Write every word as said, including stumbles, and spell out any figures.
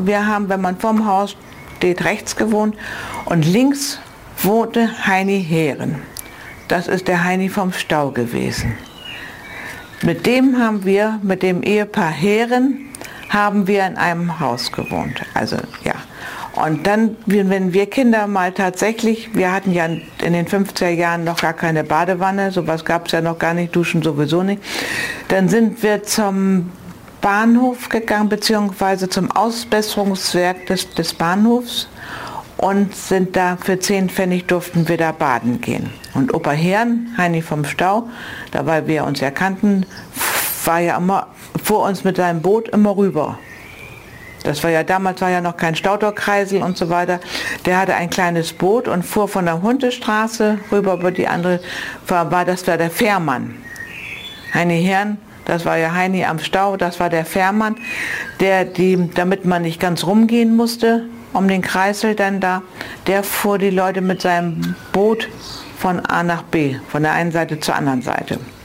wir haben, wenn man vorm Haus steht, rechts gewohnt und links wohnte Heini Heeren. Das ist der Heini vom Stau gewesen. Mit dem haben wir, mit dem Ehepaar Heeren, haben wir in einem Haus gewohnt. Also ja. Und dann, wenn wir Kinder mal tatsächlich, wir hatten ja in den fünfziger Jahren noch gar keine Badewanne, sowas gab es ja noch gar nicht, Duschen sowieso nicht, dann sind wir zum Bahnhof gegangen, beziehungsweise zum Ausbesserungswerk des, des Bahnhofs und sind da für zehn Pfennig durften wir da baden gehen. Und Opa Heeren, Heini vom Stau, da weil wir uns ja kannten, war ja immer vor uns mit seinem Boot immer rüber. Das war ja, damals war ja noch kein Staudorkreisel und so weiter. Der hatte ein kleines Boot und fuhr von der Hundestraße rüber über die andere, war, war das war der Fährmann. Heini Heeren, das war ja Heini am Stau, das war der Fährmann, der die, damit man nicht ganz rumgehen musste, um den Kreisel dann da, der fuhr die Leute mit seinem Boot von A nach B, von der einen Seite zur anderen Seite.